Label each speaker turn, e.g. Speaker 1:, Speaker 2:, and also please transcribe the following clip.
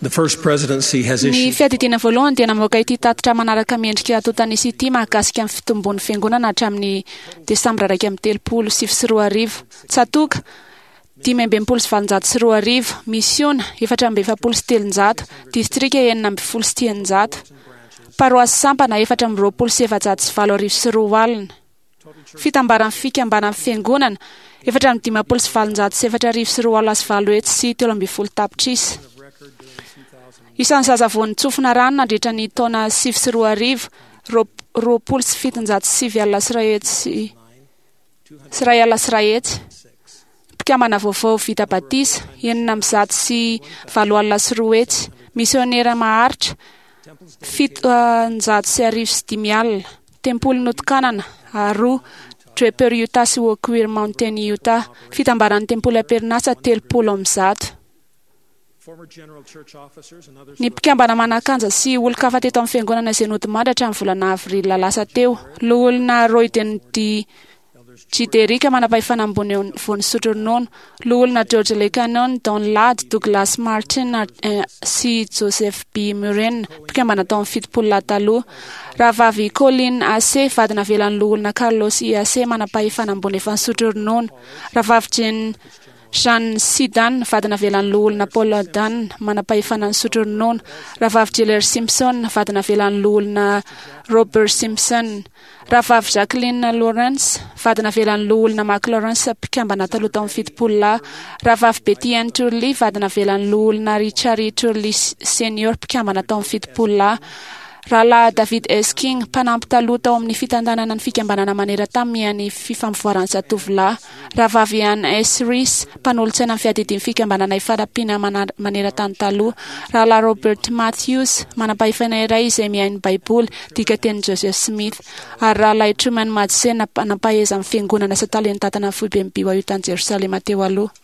Speaker 1: The first presidency has
Speaker 2: Ny
Speaker 1: issued
Speaker 2: fiadidina voalohany dia namoaka ity tatitra manaraka mendrika totanisy ity mahakasika amin'ny fitombon'ny fiangonana hatramin'ny Desambra 2024. Tsatoka 527 misiona 427, distrika 930, paroasy sampana 427 alina, fitambaran'ny fikambanan'ny fiangonana 457 sy 7 tapitrisa. Isan'ny zaza vao nitsofina rano nandritra ny taona 2007, 207 Mpikamana vaovao vita batisa 907 misionera maharitra 705 tempoly notokanana 2 Draper Utah sy Walker Mountain Utah, fitambaran'ny tempoly aperinasa 30. Ny mpikambana manakanja sy olon-kafa teto amin'ny fiangonana izay nodimandra amin'ny volana avrila lasa teo, loholona Royden D. Giderika manapahefana ambony voan'ny sotronono, loholona George Lekanon, Don Ladd, Douglas Martin sy Joseph B. Muren, mpikambana tao amin'ny 70 taloha. Rahavavy Colin AC, vadina velan'ny loholona Carlos IAC, manapahefana ambony efa ny sotronono. Rahavavy Jean Sidan, vadina velan'ny loholona Paul Dan, manapahefana ny sotronono. Rahavavy Jiller Simpson, vadina velan'ny loholona Robert Simpson. Rahavavy Jacqueline Lawrence, vadina velan'ny loholona Mark Lawrence, mpikambana taloha tao amin'ny 70. Rahavavy Betty Ann Turley, vadina velan'ny loholona Richard Turley Senior, mpikambana tao amin'ny 70. Rahalahy David S. King, mpanampy taloha tao amin'ny fitantanana ny fikambanana maneran-tany mihan'ny fifamvoarany zatovolahy. Rahavavy Ann S. Rees, mpanolontsaina amin'ny fiadidian'ny fikambanana ifadapina maneran-tany taloha. Rahalahy Robert Matthews, manapahefana iray izay mihaino Baiboly, dikateny Joseph Smith. Ary rahalahy Truman Madsen, manapaheza amin'ny fiangonana Sataleny tatana foibe mibio io tany Jerosalema teo aloha.